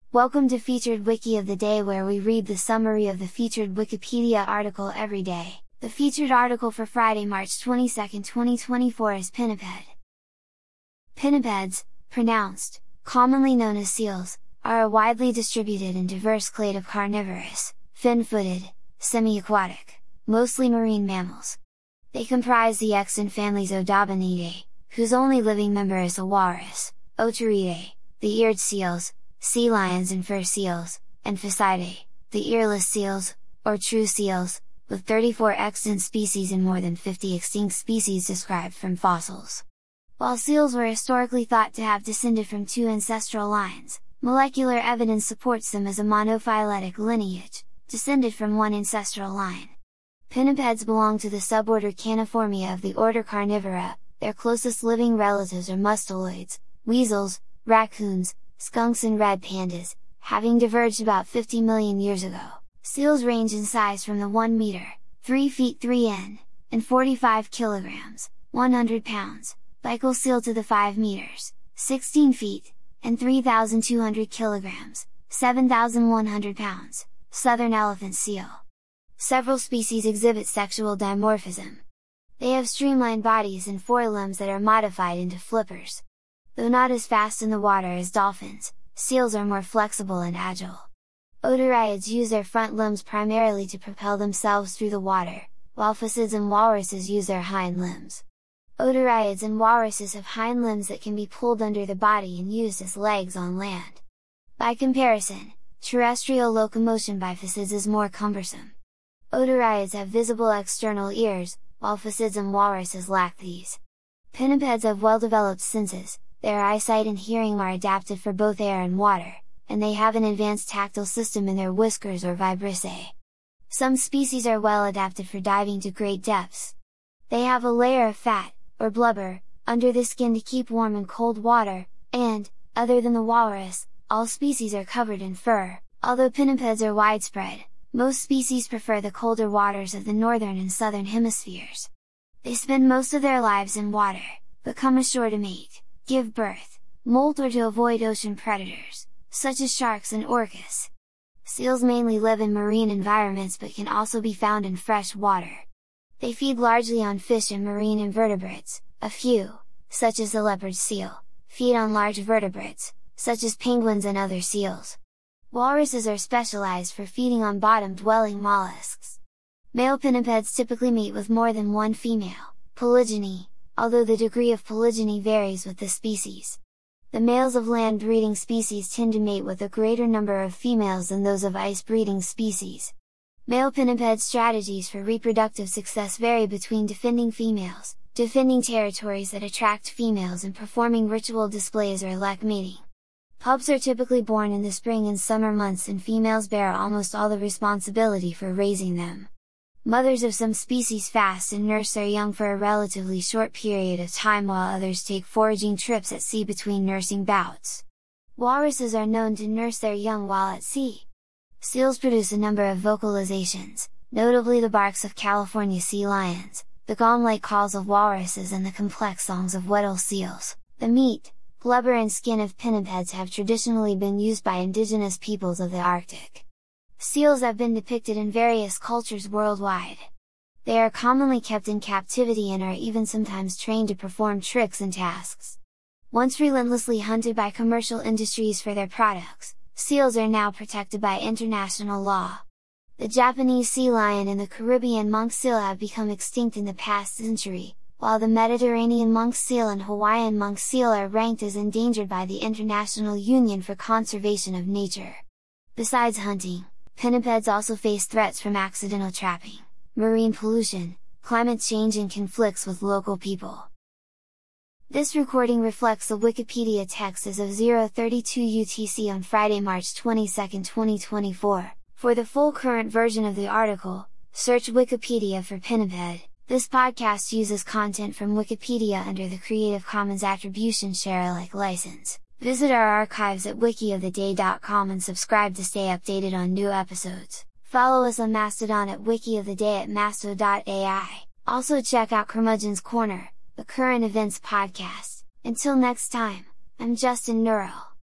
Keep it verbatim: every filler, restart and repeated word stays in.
Welcome to Featured Wiki of the Day, where we read the summary of the featured Wikipedia article every day. The featured article for Friday, March twenty-second, twenty twenty-four is Pinniped. Pinnipeds, pronounced, commonly known as seals, are a widely distributed and diverse clade of carnivorous, fin-footed, semi-aquatic, mostly marine mammals. They comprise the extant families Odobenidae, whose only living member is the walrus, Otariidae, the eared seals, sea lions and fur seals, and Phasidae, the earless seals, or true seals, with thirty-four extant species and more than fifty extinct species described from fossils. While seals were historically thought to have descended from two ancestral lines, molecular evidence supports them as a monophyletic lineage, descended from one ancestral line. Pinnipeds belong to the suborder Caniformia of the order Carnivora. Their closest living relatives are mustaloids, weasels, raccoons, skunks and red pandas, having diverged about fifty million years ago. Seals range in size from the one meter, three feet three inches, and forty-five kilograms, one hundred pounds, Baikal seal to the five meters, sixteen feet, and three thousand two hundred kilograms, seven thousand one hundred pounds, southern elephant seal. Several species exhibit sexual dimorphism. They have streamlined bodies and forelimbs that are modified into flippers. Though not as fast in the water as dolphins, seals are more flexible and agile. Otariids use their front limbs primarily to propel themselves through the water, while phasids and walruses use their hind limbs. Otariids and walruses have hind limbs that can be pulled under the body and used as legs on land. By comparison, terrestrial locomotion by phasids is more cumbersome. Otariids have visible external ears, while phasids and walruses lack these. Pinnipeds have well-developed senses. Their eyesight and hearing are adapted for both air and water, and they have an advanced tactile system in their whiskers or vibrissae. Some species are well adapted for diving to great depths. They have a layer of fat, or blubber, under the skin to keep warm in cold water, and, other than the walrus, all species are covered in fur. Although pinnipeds are widespread, most species prefer the colder waters of the northern and southern hemispheres. They spend most of their lives in water, but come ashore to mate, give birth, molt or to avoid ocean predators, such as sharks and orcas. Seals mainly live in marine environments but can also be found in fresh water. They feed largely on fish and marine invertebrates. A few, such as the leopard seal, feed on large vertebrates, such as penguins and other seals. Walruses are specialized for feeding on bottom-dwelling mollusks. Male pinnipeds typically mate with more than one female, polygyny, although the degree of polygyny varies with the species. The males of land-breeding species tend to mate with a greater number of females than those of ice-breeding species. Male pinniped strategies for reproductive success vary between defending females, defending territories that attract females, and performing ritual displays or lek mating. Pups are typically born in the spring and summer months, and females bear almost all the responsibility for raising them. Mothers of some species fast and nurse their young for a relatively short period of time, while others take foraging trips at sea between nursing bouts. Walruses are known to nurse their young while at sea. Seals produce a number of vocalizations, notably the barks of California sea lions, the gong-like calls of walruses, and the complex songs of Weddell seals. The meat, blubber and skin of pinnipeds have traditionally been used by indigenous peoples of the Arctic. Seals have been depicted in various cultures worldwide. They are commonly kept in captivity and are even sometimes trained to perform tricks and tasks. Once relentlessly hunted by commercial industries for their products, seals are now protected by international law. The Japanese sea lion and the Caribbean monk seal have become extinct in the past century, while the Mediterranean monk seal and Hawaiian monk seal are ranked as endangered by the International Union for Conservation of Nature. Besides hunting, pinnipeds also face threats from accidental trapping, marine pollution, climate change, and conflicts with local people. This recording reflects the Wikipedia text as of zero thirty-two U T C on Friday, March twenty-second, twenty twenty-four. For the full current version of the article, search Wikipedia for pinniped. This podcast uses content from Wikipedia under the Creative Commons Attribution Share Alike license. Visit our archives at wiki of the day dot com and subscribe to stay updated on new episodes. Follow us on Mastodon at wiki of the day at masto dot A I. Also check out Curmudgeon's Corner, the current events podcast. Until next time, I'm Justin Nurl.